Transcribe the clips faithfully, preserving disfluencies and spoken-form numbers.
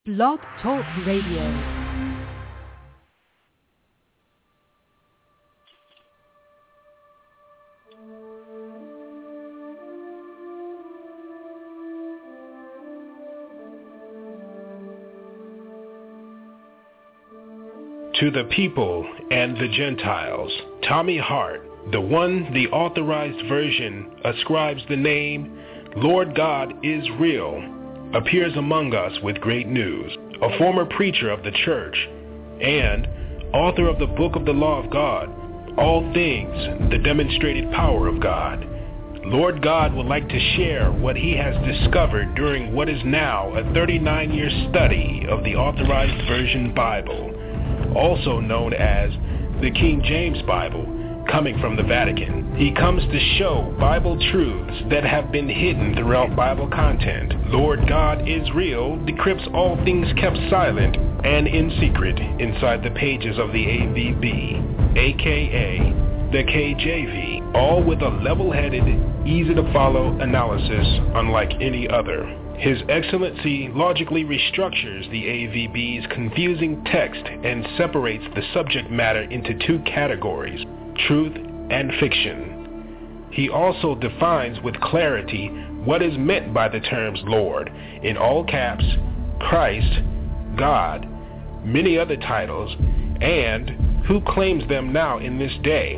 Blog Talk Radio. To the people and the Gentiles, Tommy Hart, the one the authorized version ascribes the name Lord God is Real, appears among us with great news. A former preacher of the church and author of the Book of the Law of God, All Things, the Demonstrated Power of God, Lord God would like to share what he has discovered during what is now a thirty-nine year study of the Authorized Version Bible, also known as the King James Bible, coming from the Vatican. He comes to show Bible truths that have been hidden throughout Bible content. Lord God is Real decrypts all things kept silent and in secret inside the pages of the A V B, aka the K J V, all with a level-headed, easy-to-follow analysis unlike any other. His Excellency logically restructures the A V B's confusing text and separates the subject matter into two categories, truth and fiction. He also defines with clarity what is meant by the terms Lord, in all caps, Christ, God, many other titles, and who claims them now in this day.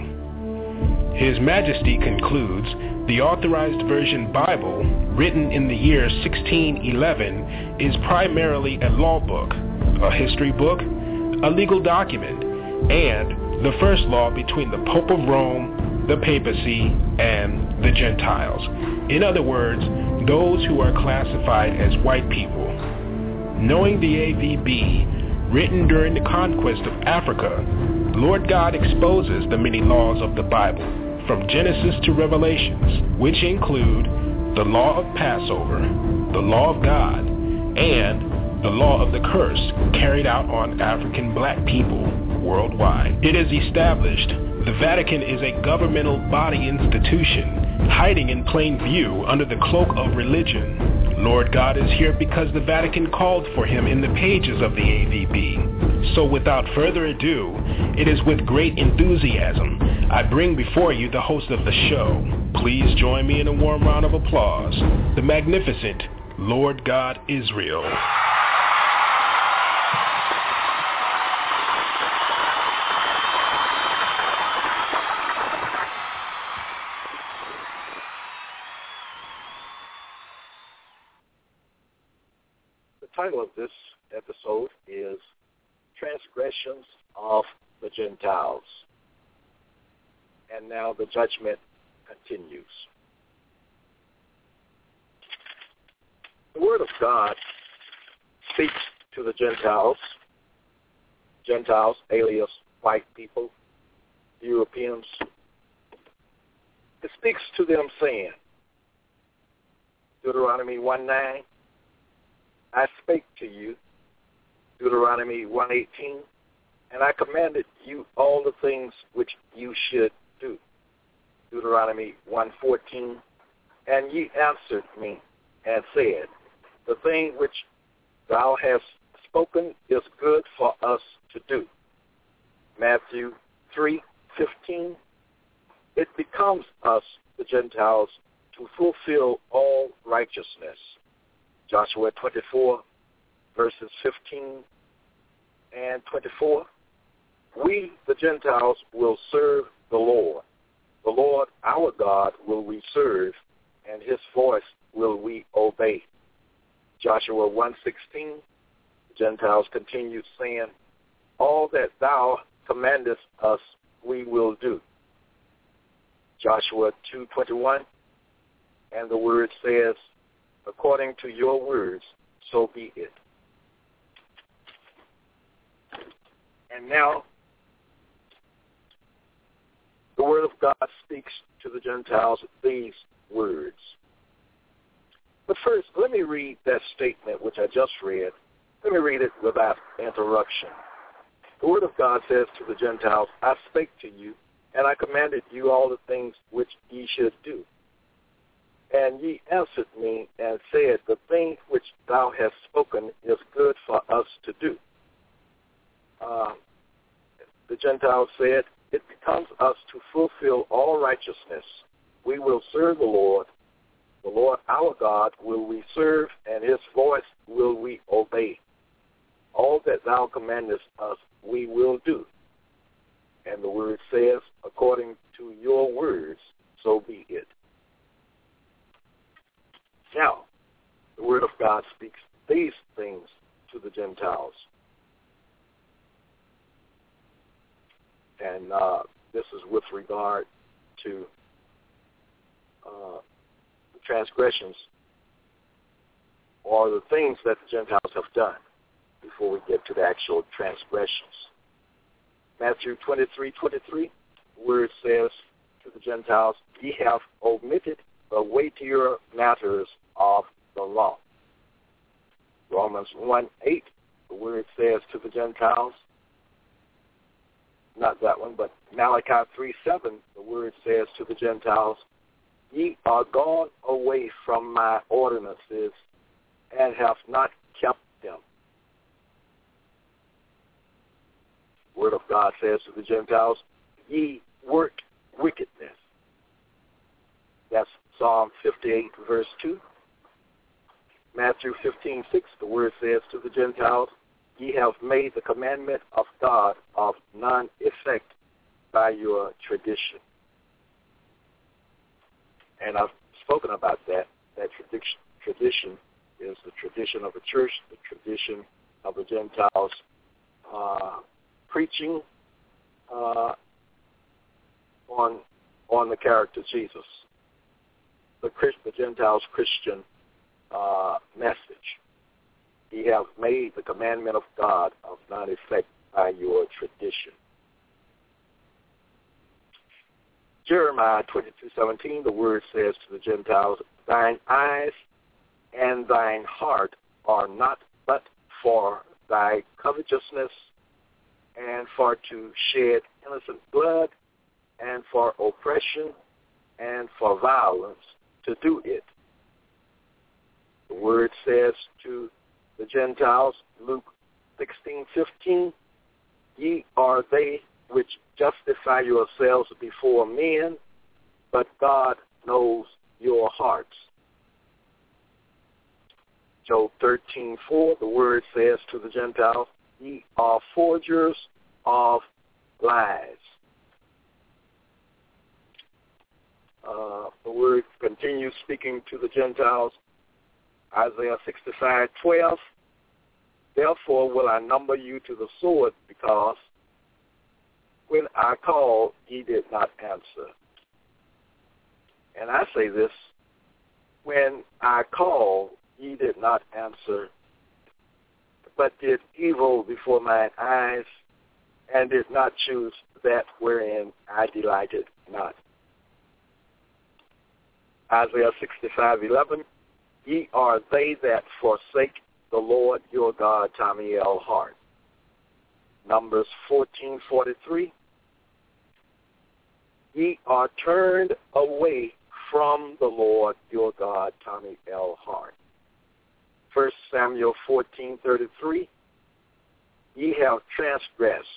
His Majesty concludes the Authorized Version Bible, written in the year sixteen eleven, is primarily a law book, a history book, a legal document, and the first law between the Pope of Rome, the papacy, and the Gentiles. In other words, those who are classified as white people. Knowing the A V B, written during the conquest of Africa, Lord God exposes the many laws of the Bible, from Genesis to Revelations, which include the law of Passover, the law of God, and the law of the curse carried out on African black people worldwide. It is established the Vatican is a governmental body institution hiding in plain view under the cloak of religion. Lord God is here because the Vatican called for him in the pages of the A V B. So without further ado, it is with great enthusiasm I bring before you the host of the show. Please join me in a warm round of applause, the magnificent Lord God is Real. The title of this episode is Transgressions of the Gentiles. And now the judgment continues. The Word of God speaks to the Gentiles, Gentiles, alias white people, Europeans. It speaks to them saying, Deuteronomy one nine, I spake to you, Deuteronomy one eighteen, and I commanded you all the things which you should do, Deuteronomy one fourteen, and ye answered me and said, the thing which thou hast spoken is good for us to do, Matthew three fifteen, it becomes us, the Gentiles, to fulfill all righteousness, Joshua twenty-four, verses fifteen and twenty-four, we, the Gentiles, will serve the Lord. The Lord, our God, will we serve, and his voice will we obey. Joshua one sixteen, the Gentiles continued saying, all that thou commandest us we will do. Joshua two twenty-one, and the word says, according to your words, so be it. And now, the Word of God speaks to the Gentiles these words. But first, let me read that statement which I just read. Let me read it without interruption. The Word of God says to the Gentiles, I spake to you, and I commanded you all the things which ye should do. And ye answered me and said, the thing which thou hast spoken is good for us to do. Uh, the Gentiles said, it becomes us to fulfill all righteousness. We will serve the Lord. The Lord our God will we serve, and his voice will we obey. All that thou commandest us we will do. And the word says, according to your words, so be it. Now, the word of God speaks these things to the Gentiles. And uh, this is with regard to uh, the transgressions or the things that the Gentiles have done before we get to the actual transgressions. Matthew twenty-three twenty-three, the word says to the Gentiles, ye have omitted the weightier matters of the law. Romans one eight, the word says to the Gentiles, not that one, but Malachi three seven, the word says to the Gentiles, ye are gone away from my ordinances and have not kept them. The word of God says to the Gentiles, ye work wickedness. That's Psalm fifty-eight, verse two. Matthew fifteen six, the word says to the Gentiles, ye have made the commandment of God of none effect by your tradition. And I've spoken about that. That tradition, tradition is the tradition of the church, the tradition of the Gentiles uh, preaching uh, on on the character of Jesus, the, Christ, the Gentiles' Christian uh, message. Ye have made the commandment of God of none effect by your tradition. Jeremiah twenty-two seventeen, the word says to the Gentiles, thine eyes and thine heart are not but for thy covetousness, and for to shed innocent blood, and for oppression, and for violence, to do it. The word says to the Gentiles, Luke sixteen fifteen, ye are they which justify yourselves before men, but God knows your hearts. Job thirteen four, the word says to the Gentiles, ye are forgers of lies. Uh, the word continues speaking to the Gentiles. Isaiah sixty-five twelve, therefore will I number you to the sword, because when I called, ye did not answer. And I say this, when I called, ye did not answer, but did evil before mine eyes, and did not choose that wherein I delighted not. Isaiah sixty-five eleven, ye are they that forsake the Lord your God, Tommy L. Hart. Numbers fourteen forty-three, ye are turned away from the Lord your God, Tommy L. Hart. First Samuel fourteen thirty-three, ye have transgressed.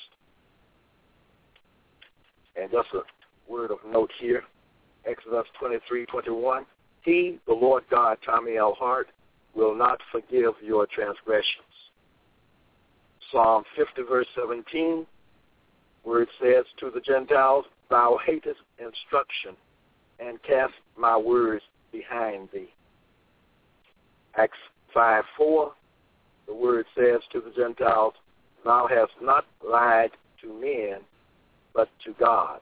And just a word of note here, Exodus twenty-three twenty-one, he, the Lord God, Tommy L. Hart, will not forgive your transgressions. Psalm fifty, verse seventeen, where it says to the Gentiles, thou hatest instruction, and cast my words behind thee. Acts five four, the word says to the Gentiles, thou hast not lied to men, but to God.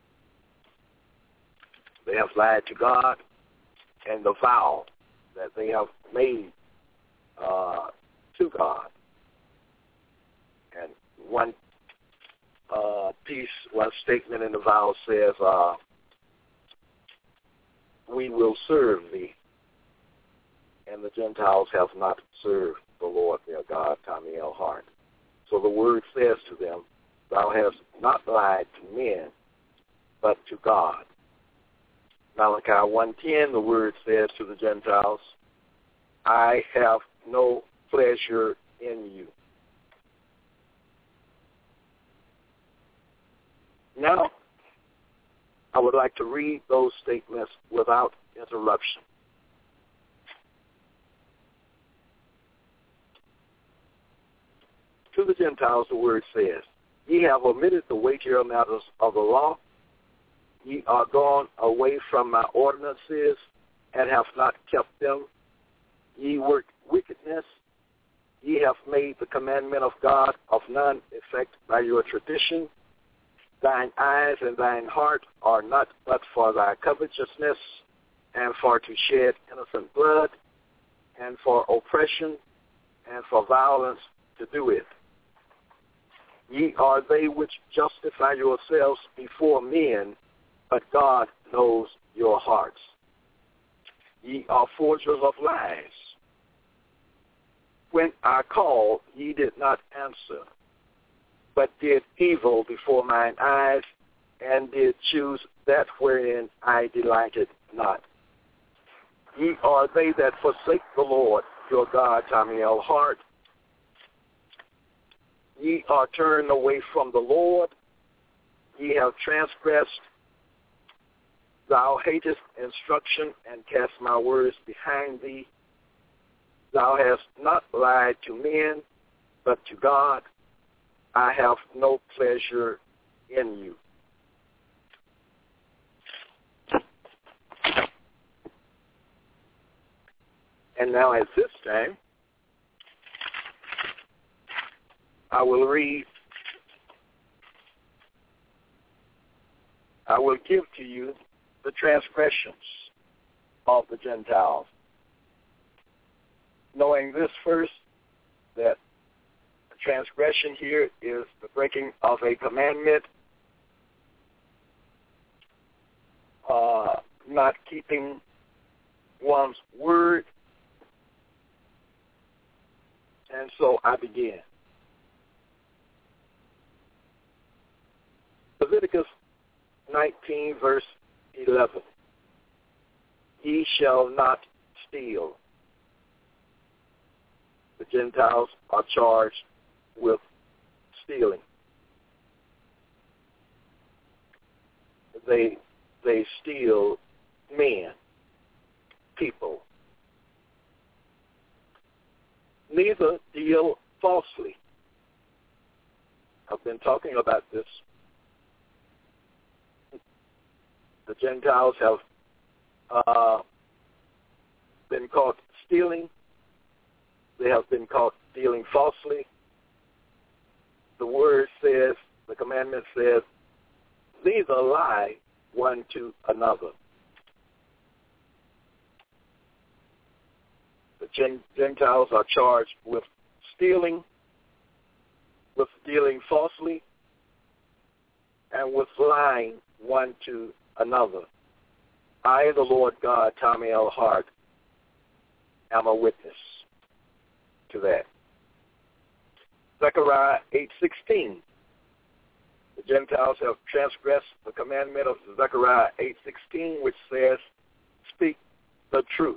They have lied to God, and the vow that they have made uh, to God. And one uh, piece, one statement in the vow says, uh, we will serve thee. And the Gentiles have not served the Lord their God, Tommy L. Hart. So the word says to them, thou hast not lied to men, but to God. Malachi one ten, the word says to the Gentiles, I have no pleasure in you. Now, I would like to read those statements without interruption. To the Gentiles, the word says, Ye have omitted the weightier matters of the law. Ye are gone away from my ordinances, and have not kept them. Ye work wickedness. Ye have made the commandment of God of none effect by your tradition. Thine eyes and thine heart are not but for thy covetousness, and for to shed innocent blood, and for oppression, and for violence to do it. Ye are they which justify yourselves before men, but God knows your hearts. Ye are forgers of lies. When I called, ye did not answer, but did evil before mine eyes, and did choose that wherein I delighted not. Ye are they that forsake the Lord, your God, Tommy L. Hart. Ye are turned away from the Lord. Ye have transgressed. Thou hatest instruction, and cast my words behind thee. Thou hast not lied to men, but to God. I have no pleasure in you. And now at this time, I will read, I will give to you the transgressions of the Gentiles. Knowing this first, that the transgression here is the breaking of a commandment, uh, not keeping one's word. And so I begin. Leviticus nineteen, verse eleven. Ye shall not steal. The Gentiles are charged with stealing. They they steal men, people. Neither deal falsely. I've been talking about this. The Gentiles have uh, been caught stealing. They have been caught dealing falsely. The word says, the commandment says, neither lie one to another. The Gentiles are charged with stealing, with dealing falsely, and with lying one to another. I, the Lord God, Tommy L. Hart, am a witness to that. Zechariah eight sixteen. The Gentiles have transgressed the commandment of Zechariah eight sixteen, which says, speak the truth.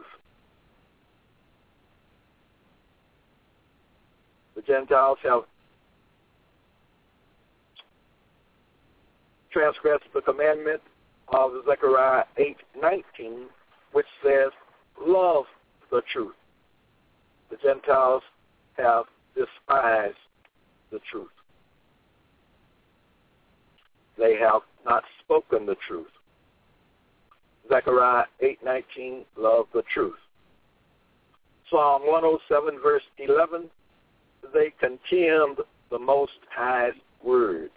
The Gentiles have transgressed the commandment of Zechariah eight nineteen, which says, love the truth. The Gentiles have despised the truth. They have not spoken the truth. Zechariah eight nineteen, love the truth. Psalm one oh seven, verse eleven, they contemned the Most High's word.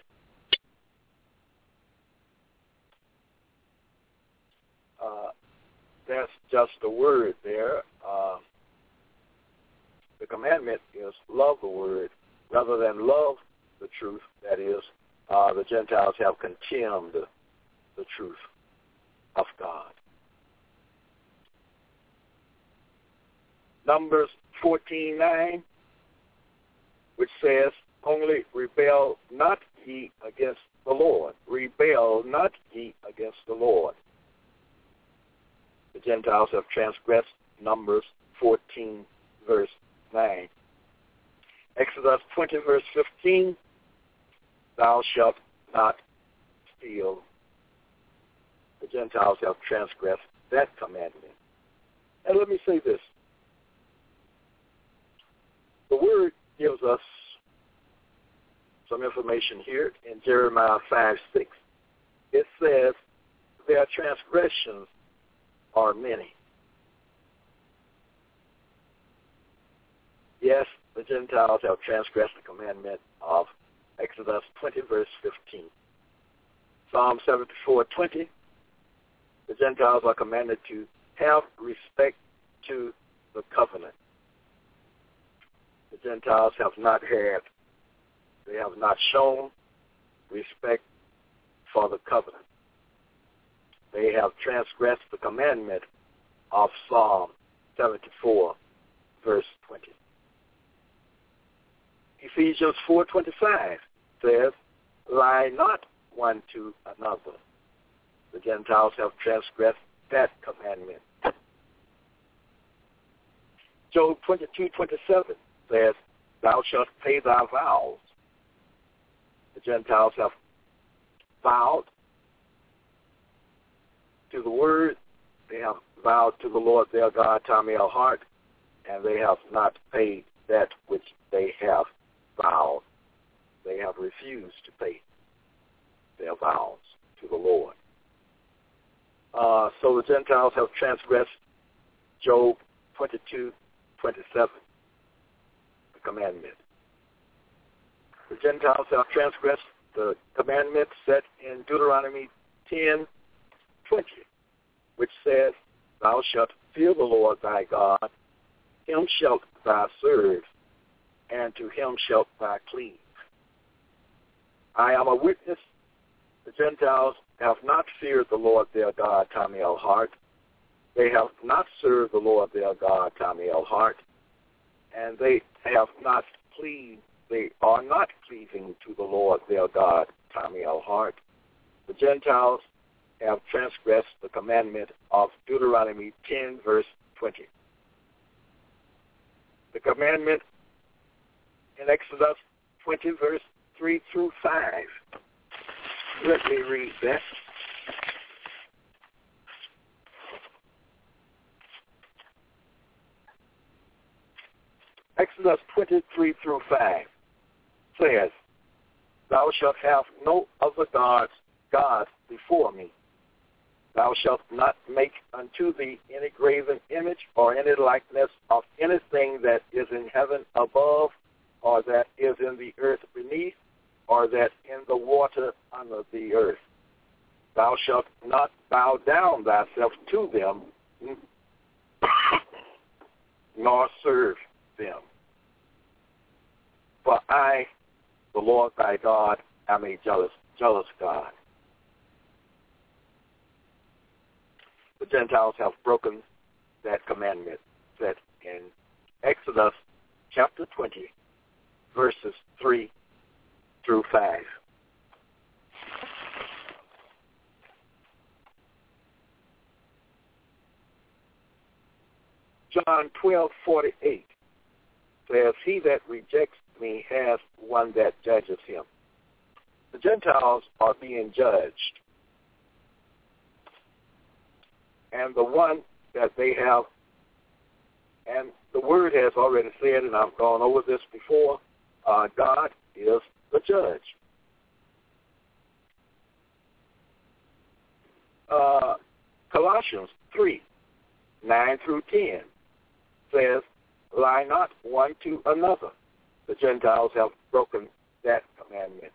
Uh, that's just a word there. Uh, the commandment is love the word rather than love the truth. That is, uh, the Gentiles have contemned the truth of God. Numbers fourteen nine, which says, only rebel not ye against the Lord. Rebel not ye against the Lord. The Gentiles have transgressed. Numbers fourteen, verse nine. Exodus twenty, verse fifteen, thou shalt not steal. The Gentiles have transgressed that commandment. And let me say this. The Word gives us some information here in Jeremiah five six. It says, their transgressions are many. Yes, the Gentiles have transgressed the commandment of Exodus twenty, verse fifteen. Psalm seventy-four twenty, the Gentiles are commanded to have respect to the covenant. The Gentiles have not had, they have not shown respect for the covenant. They have transgressed the commandment of Psalm seventy-four, verse twenty. Ephesians four twenty-five says, lie not one to another. The Gentiles have transgressed that commandment. Job twenty-two twenty-seven says, thou shalt pay thy vows. The Gentiles have vowed to the Word. They have vowed to the Lord their God, Tommy L. Hart, and they have not paid that which they have vowed. They have refused to pay their vows to the Lord. Uh, so the Gentiles have transgressed Job twenty-two twenty-seven, the commandment. The Gentiles have transgressed the commandment set in Deuteronomy ten twenty, which says, thou shalt fear the Lord thy God, him shalt thou serve, and to him shalt thou cleave. I am a witness. The Gentiles have not feared the Lord their God, Tommy L. Hart. They have not served the Lord their God, Tommy L. Hart. And they have not cleaved, they are not cleaving to the Lord their God, Tommy L. Hart. The Gentiles have transgressed the commandment of Deuteronomy ten, verse twenty. The commandment in Exodus twenty, verse three through five. Let me read that. Exodus twenty-three through five says, thou shalt have no other gods, gods before me. Thou shalt not make unto thee any graven image or any likeness of anything that is in heaven above, or that is in the earth beneath, or that in the water under the earth. Thou shalt not bow down thyself to them, nor serve them. For I, the Lord thy God, am a jealous, jealous God. The Gentiles have broken that commandment set in Exodus chapter twenty, verses three through five. John twelve forty-eight says, he that rejects me has one that judges him. The Gentiles are being judged. And the one that they have, and the Word has already said, and I've gone over this before, uh, God is the judge. Uh, Colossians three, nine through ten says, lie not one to another. The Gentiles have broken that commandment.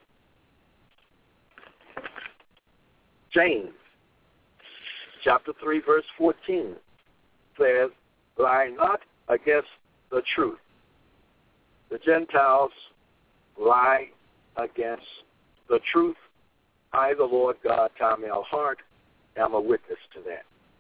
James chapter three, verse fourteen says, lie not against the truth. The Gentiles lie against the truth. I, the Lord God, Tommy L. Hart, am a witness to that.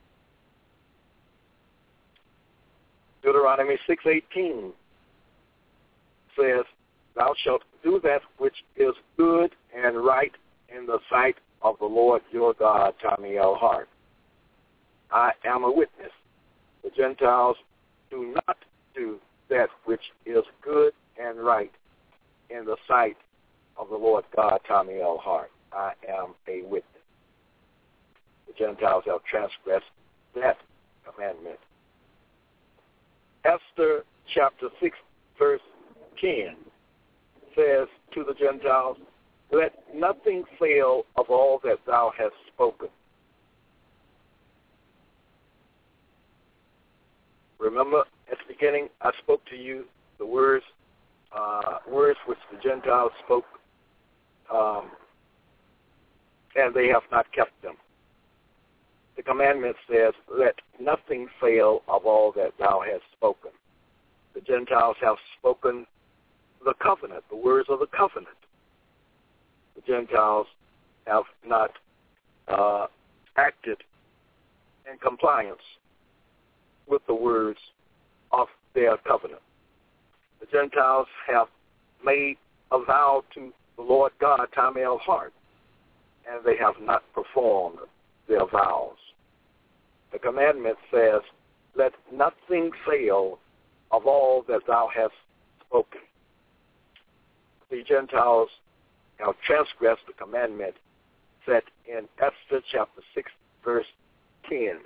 Deuteronomy six eighteen says, thou shalt do that which is good and right in the sight of the Lord your God, Tommy L. Hart. I am a witness. The Gentiles do not do that which is good and right in the sight of the Lord God, Tommy L. Hart. I am a witness. The Gentiles have transgressed that commandment. Esther chapter six, verse ten says to the Gentiles, let nothing fail of all that thou hast spoken. Remember, at the beginning, I spoke to you the words, uh, words which the Gentiles spoke, um, and they have not kept them. The commandment says, let nothing fail of all that thou hast spoken. The Gentiles have spoken the covenant, the words of the covenant. The Gentiles have not uh, acted in compliance with the words of their covenant. The Gentiles have made a vow to the Lord God, Tommy L. Hart, and they have not performed their vows. The commandment says, let nothing fail of all that thou hast spoken. The Gentiles have transgressed the commandment set in Esther chapter six, verse ten.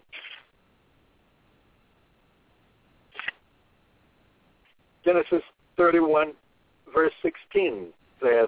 Genesis thirty-one, verse sixteen says,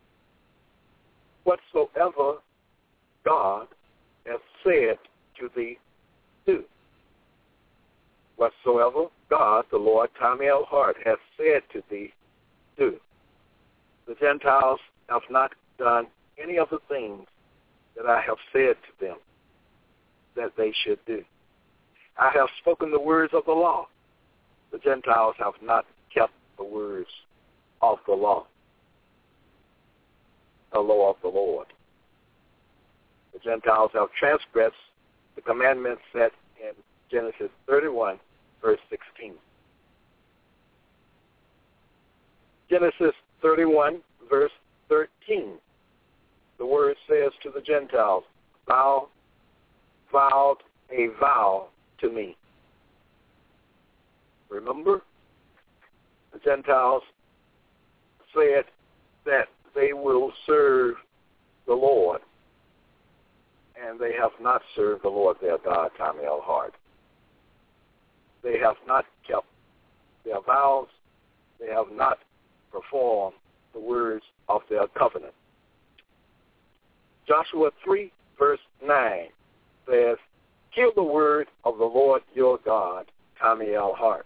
whatsoever God hath said to thee, do. Whatsoever God, the Lord, Tommy L. Hart, hath said to thee, do. The Gentiles have not done any of the things that I have said to them that they should do. I have spoken the words of the law. The Gentiles have not kept the words of the law, the law of the Lord. The Gentiles have transgressed the commandments set in Genesis thirty-one, verse sixteen. Genesis thirty-one, verse thirteen. The word says to the Gentiles, thou vowed a vow to me. Remember? The Gentiles said that they will serve the Lord, and they have not served the Lord their God, Tommy L. Hart. They have not kept their vows. They have not performed the words of their covenant. Joshua three, verse nine says, hear the word of the Lord your God, Tommy L. Hart.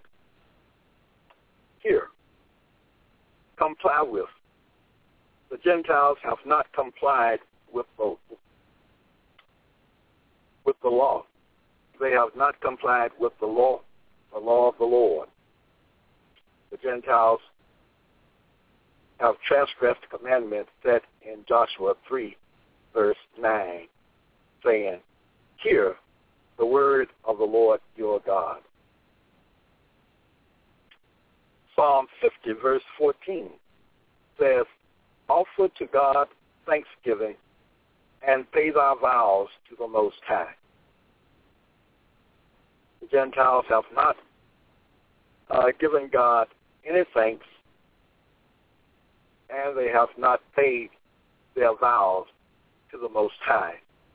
Hear. Comply with. The Gentiles have not complied with the, with the law. They have not complied with the law, the law of the Lord. The Gentiles have transgressed the commandment set in Joshua three, verse nine, saying, hear the word of the Lord your God. Psalm fifty, verse fourteen says, offer to God thanksgiving and pay thy vows to the Most High. The Gentiles have not uh, given God any thanks, and they have not paid their vows to the Most High,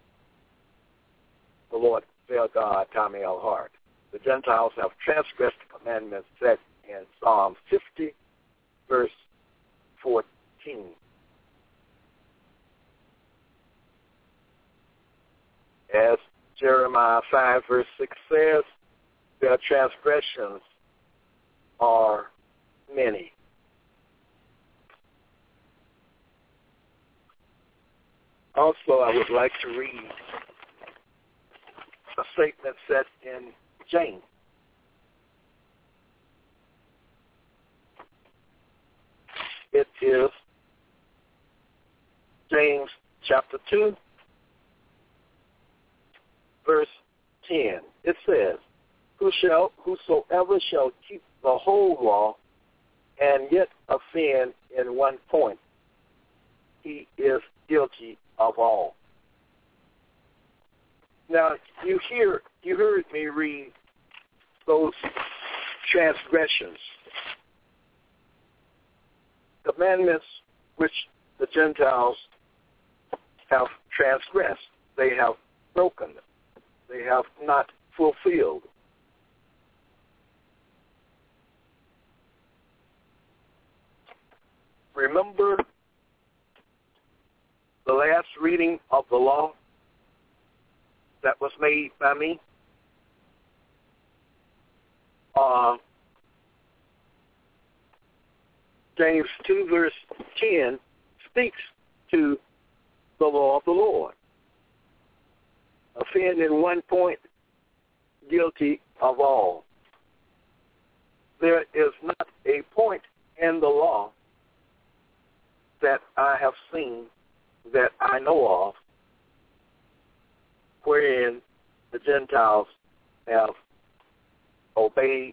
the Lord their God, Tommy L. Hart. The Gentiles have transgressed the commandments set in Psalm fifty, verse fourteen. As Jeremiah five, verse six says, their transgressions are many. Also, I would like to read a statement set in James. It is James chapter two, verse ten. It says, Who shall, whosoever shall keep the whole law and yet offend in one point, he is guilty of all. Now, you hear, you heard me read those transgressions, commandments which the Gentiles have transgressed. They have broken. They have not fulfilled. Remember the last reading of the law that was made by me? Uh, James two, verse ten, speaks to the law of the Lord. Offend in one point, guilty of all. There is not a point in the law that I have seen, that I know of, wherein the Gentiles have obeyed,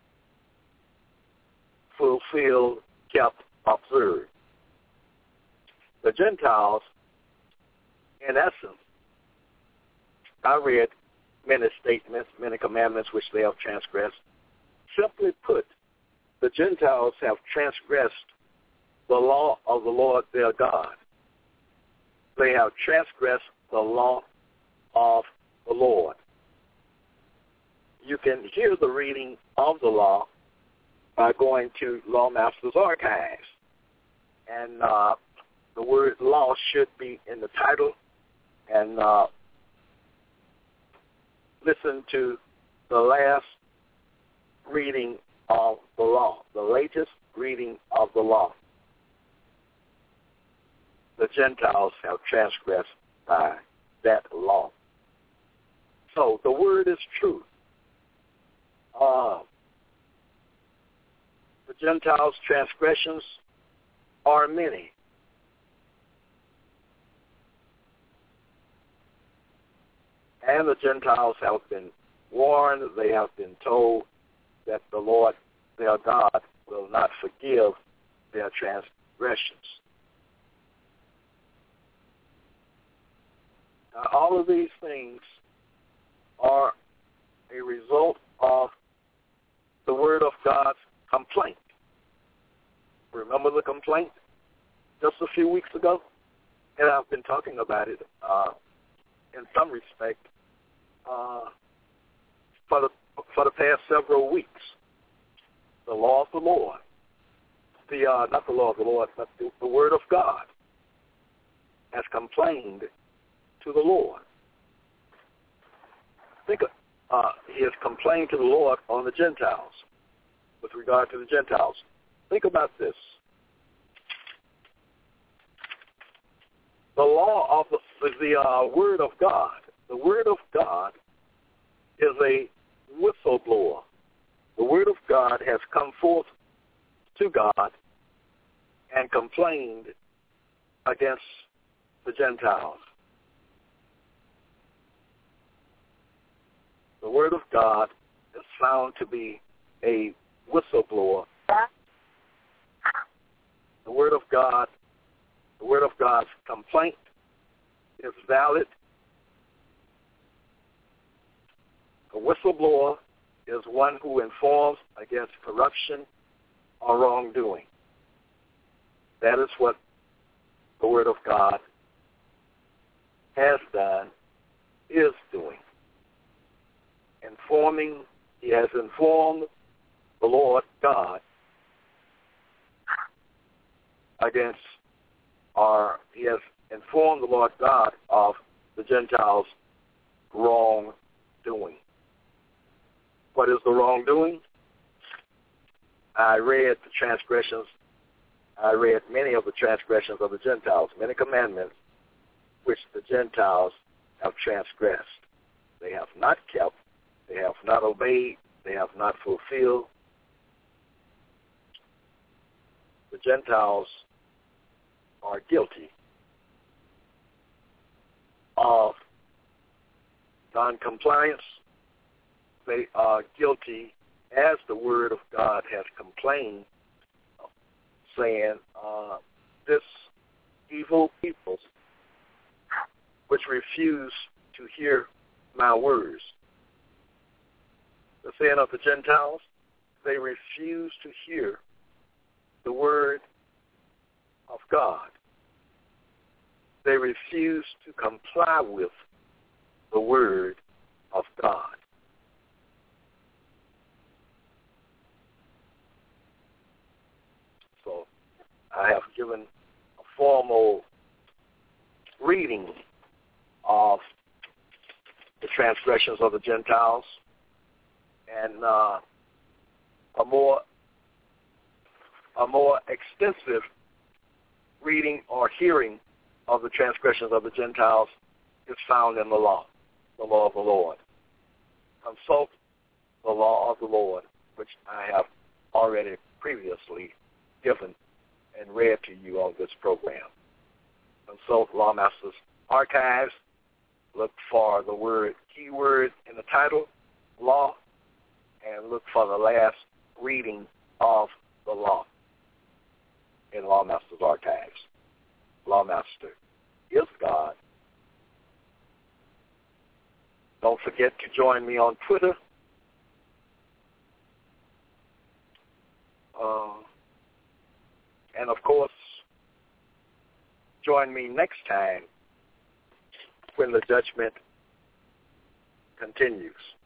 fulfilled, kept, observed. The Gentiles, in essence, I read many statements, many commandments which they have transgressed. Simply put, the Gentiles have transgressed the law of the Lord their God. They have transgressed the law of the Lord. You can hear the reading of the law by going to Lawmaster's Archives. And uh, the word law should be in the title. And uh, listen to the last reading of the law, the latest reading of the law. The Gentiles have transgressed by that law. So the word is truth. Uh, the Gentiles' transgressions are many. And the Gentiles have been warned, they have been told that the Lord, their God, will not forgive their transgressions. Now, all of these things are a result of the Word of God's complaint. Remember the complaint just a few weeks ago? And I've been talking about it uh, in some respect uh, for the for the past several weeks. The law of the Lord, the uh, not the law of the Lord, but the, the Word of God has complained to the Lord. Think of, uh, he has complained to the Lord on the Gentiles, with regard to the Gentiles. Think about this. The law of the, the uh, Word of God, the Word of God is a whistleblower. The Word of God has come forth to God and complained against the Gentiles. The Word of God is found to be a whistleblower. The Word of God, the Word of God's complaint is valid. A whistleblower is one who informs against corruption or wrongdoing. That is what the Word of God has done, is doing. Informing, he has informed the Lord God against, or he has informed the Lord God of the Gentiles' wrongdoing. What is the wrongdoing? I read the transgressions, I read many of the transgressions of the Gentiles, many commandments which the Gentiles have transgressed. They have not kept, they have not obeyed, they have not fulfilled. The Gentiles are guilty of non-compliance. They are guilty, as the Word of God has complained, saying, uh, this evil people which refuse to hear my words. The saying of the Gentiles, they refuse to hear the word of God. They refuse to comply with the word of God. So I have given a formal reading of the transgressions of the Gentiles and uh, a more a more extensive reading or hearing of the transgressions of the Gentiles is found in the law, the law of the Lord. Consult the law of the Lord, which I have already previously given and read to you on this program. Consult Lawmaster's Archives. Look for the word, keyword in the title, law, and look for the last reading of the law in Lawmaster's Archives. Lawmaster is God. Don't forget to join me on Twitter. Uh, and, of course, join me next time when the judgment continues.